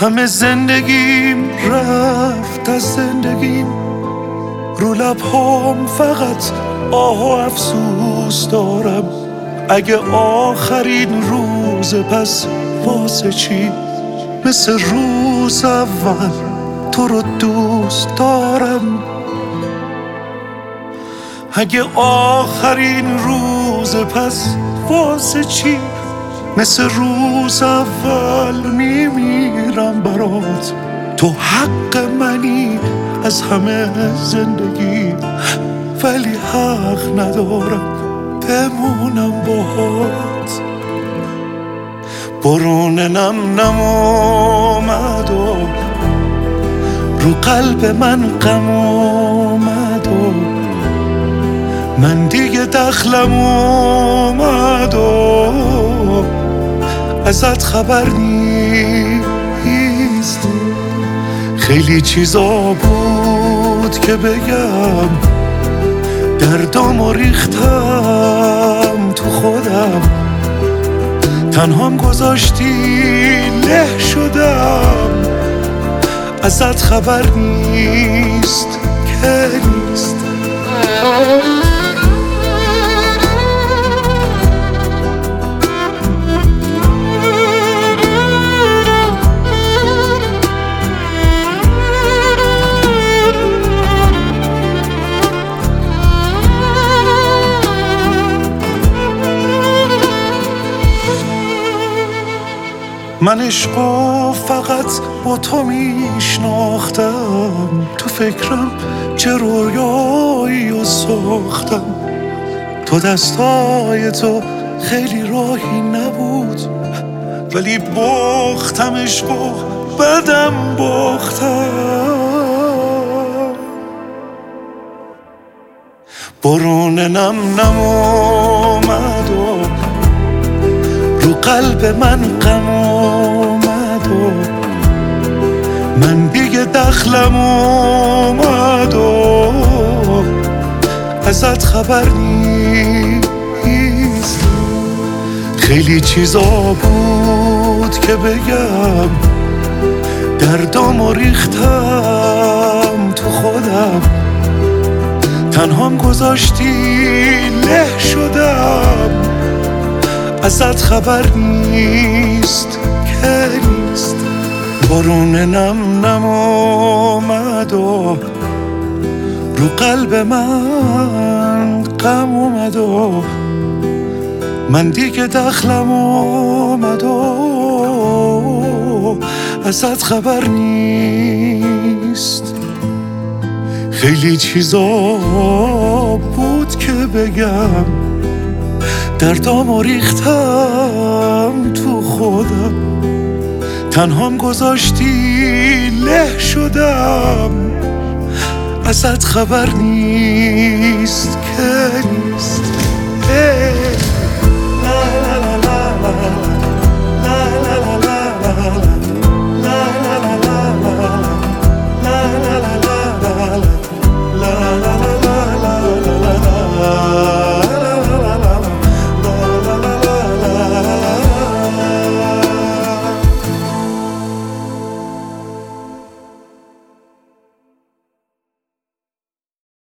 همه زندگیم رفت از زندگیم، رو لبهام فقط آه و افسوس دارم. اگه آخرین روز پس واسه چی؟ مثل روز اول تو رو دوست دارم. اگه آخرین روز پس واسه چی؟ مثل روز اول میمیرم برات. تو حق منی از همه زندگی، ولی حق ندارم بمونم باهات. برون نم اومد و رو قلب من غم اومد و من دیگه دخلم اومد و ازت خبر نیست. خیلی چیزا بود که بگم، دردامو ریختم تو خودم، تنهام گذاشتی له شدم. ازت خبر نیست که نیست. من عشقو فقط با تو میشناختم، تو فکرم چه رویایی و ساختم. تو دستای تو خیلی راهی نبود، ولی باختم عشقو بدم باختم. برون نم اومد و رو قلب من غم اومد و من دیگه دخلم اومد و ازت خبر نیست. خیلی چیزا بود که بگم، دردامو ریختم تو خودم، تنهام گذاشتی له شدم. ازت خبر نیست که نیست. برون نم اومد و رو قلب من غم اومد و من دیگه دخلم اومد و ازت خبر نیست. خیلی چیزا بود که بگم، دردامو ریختم تو خودم، تنهام گذاشتی له شدم. ازت خبر نیست که